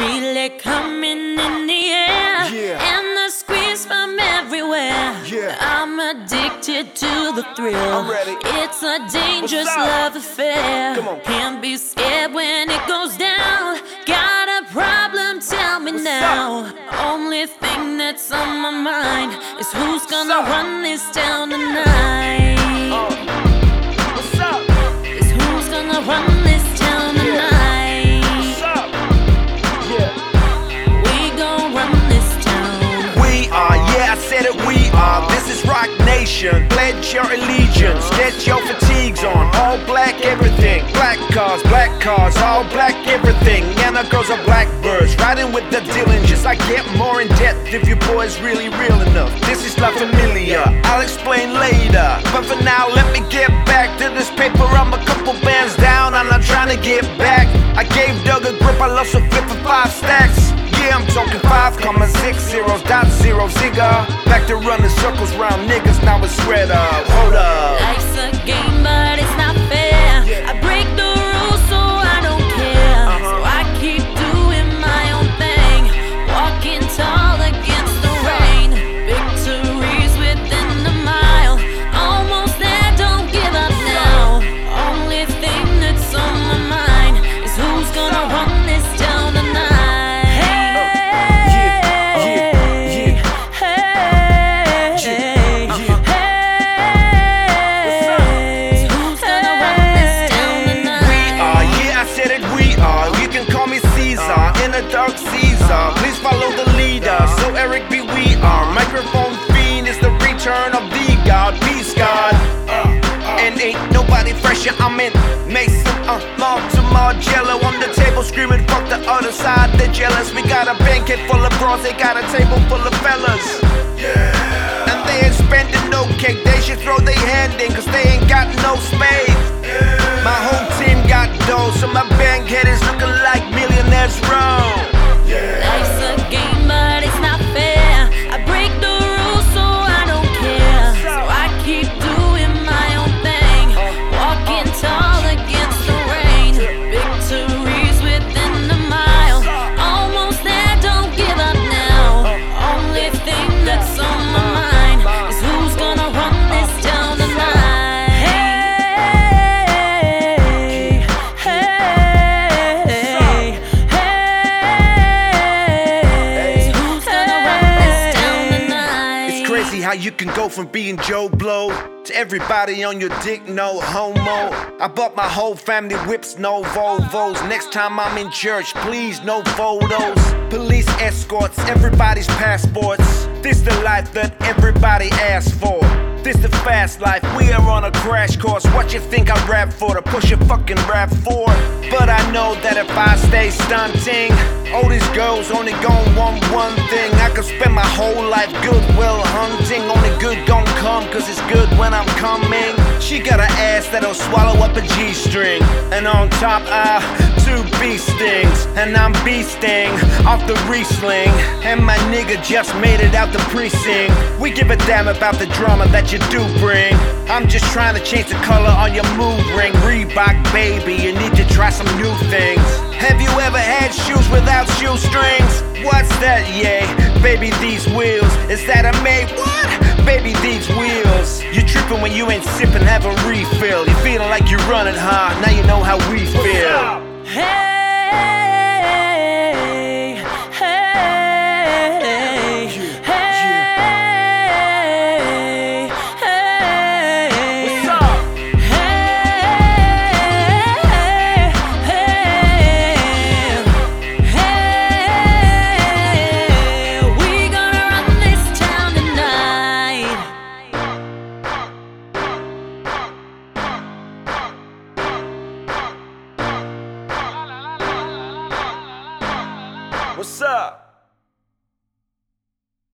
Feel it coming in the air, and the screams from everywhere. I'm addicted to the thrill. It's a dangerous love affair. Can't be scared when it goes down. Got a problem? Tell me now. Only thing that's on my mind is who's gonna run this town tonight. What's up? Is who's gonna run this town tonight. What's up? Yeah. We gon' run this town. We are, yeah, I said it, we are. This is Rock Nation. Pledge your allegiance, get your fatigues on. All black everything, black cars, all black everything. And the girls are blackbirds, riding with the Dillingers. I get more in depth if your boy's really real enough. This is La Familia, I'll explain later. But for now, let me get back to this paper. I'm a couple bands down, I'm not trying to get back. I gave Doug a grip, I lost a flip for 5 stacks. Yeah, I'm talking 5,6 zeros, dot zero zigger. Back to running circles round niggas, now it's spread up. Hold up. Life's a game, but it's not fair. I break the rules, so I don't care. So I keep doing my own thing, walking tall against the rain. Victories within a mile, almost there, don't give up now. Only thing that's on my mind is who's gonna run this town tonight. Dark Caesar, please follow the leader. So Eric B, we are. Microphone fiend is the return of the God, peace God. And ain't nobody fresher. I'm in Mason, Margello on the table, screaming fuck the other side. They're jealous. We got a banquet full of bras, they got a table full of fellas. And they ain't spending no cake. They should throw their hand in, cause they ain't got no spade. My whole team got dough, so my banquet is looking like Millionaires Row. Life's a game, but it's not fair. I break the rules, so I don't care. So I keep doing my own thing, walking tall against the rain. Victories within a mile, almost there, don't give up now. Only thing that's on my mind is who's gonna run this town tonight. How you can go from being Joe Blow to everybody on your dick, no homo. I bought my whole family whips, no Volvos. Next time I'm in church, please, no photos. Police escorts, everybody's passports. This the life that everybody asks for. This the fast life, we are on a crash course. What you think I rap for? To push a fucking rap for? But I know that if I stay stunting, all these girls only gon' want one thing. I could spend my whole life goodwill hunting. Only good gon' come, cause it's good when I'm coming. She got an ass that'll swallow up a G-string. And on top, 2 bee stings. And I'm beasting off the Riesling. And my nigga just made it out the precinct. We give a damn about the drama that you do bring. I'm just trying to change the color on your mood ring. Reebok, baby, you need to try some new things. Have you ever had shoes without shoestrings? What's that, yay? Baby, these wheels. Is that a made what? Baby, these wheels. You tripping when you ain't sipping, have a refill. You feeling like you're running hard, now you know how we feel. Hey. What's up?